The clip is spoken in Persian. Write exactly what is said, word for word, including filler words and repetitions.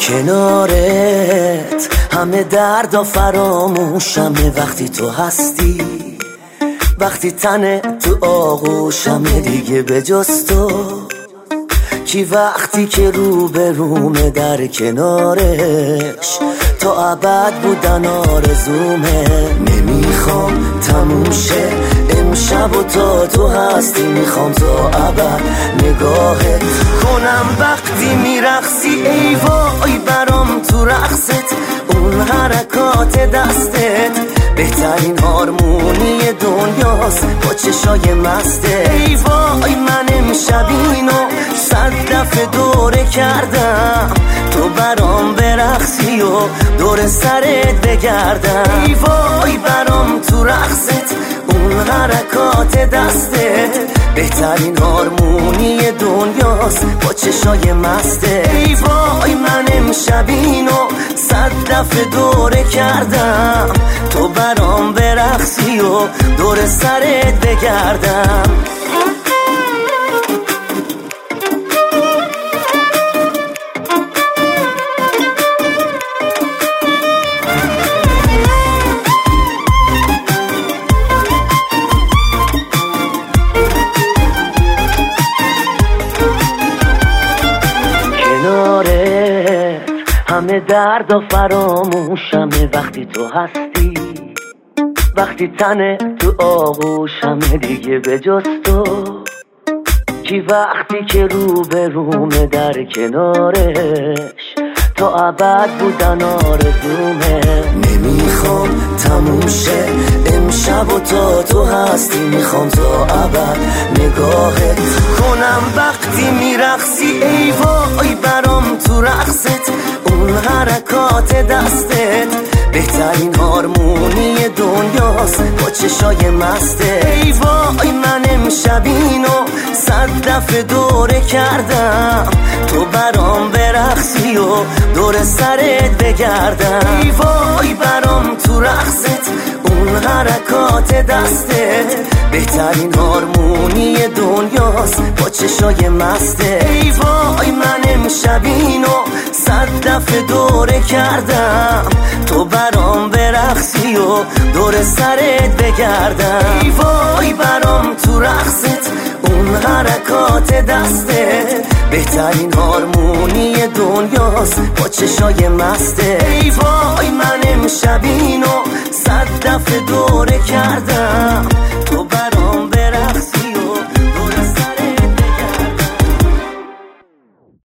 کنارت همه دردا فراموشمه وقتی تو هستی، وقتی تنه تو آغوشمه دیگه به جز تو کی وقتی که رو به رومه در کنارش تا ابد بودن آرزومه. نمیخوام تموم شه امشب و تا تو هستی، میخوام تا ابد نگاهت کنم وقتی میرقصی. ای وای برام تو رقصت، اون حرکات دستت بهترین هارمونی دنیاست با چشای مسته. ای وای من امشب اینو صد دفعه دوره کردم، تو برام برقصی و دور سرت بگردم. ای وای برام تو رقصت، اون حرکات دستت بهترین هارمونی دنیاست با چشای مسته. ای وای من امشب اینو صد دفعه دوره کردم، تو برام برقصی و دور سرت بگردم. همه درد و فراموشمه وقتی تو هستی، وقتی تنه تو آغوشمه دیگه به جز تو کی وقتی که رو به رومه در کنارش تا ابد بودن آرزومه. نمیخوام تموم شه امشب و تا تو هستی، میخوام تا ابد نگاهت کنم وقتی میرقصی. ای وای برام تو رقصت، اون حرکات دستت بهترین هارمونی دنیاست با چشای مسته. ای وای من امشب اینو صد دفعه دوره کردم، تو برام برقصی و دور سرت بگردم. ای وای برام تو رقصت، اون حرکات دستت بهترین هارمونی دنیاست با چشای مسته. ای وای من امشب اینو صد دفعه دوره کردم، تو برام برقصی و دور سرت بگردم. ای وای برام تو رقصت، اون حرکات دستت بهترین هارمونی دنیاست با چشای مسته. ای وای من امشب اینو صد دفعه دوره کردم،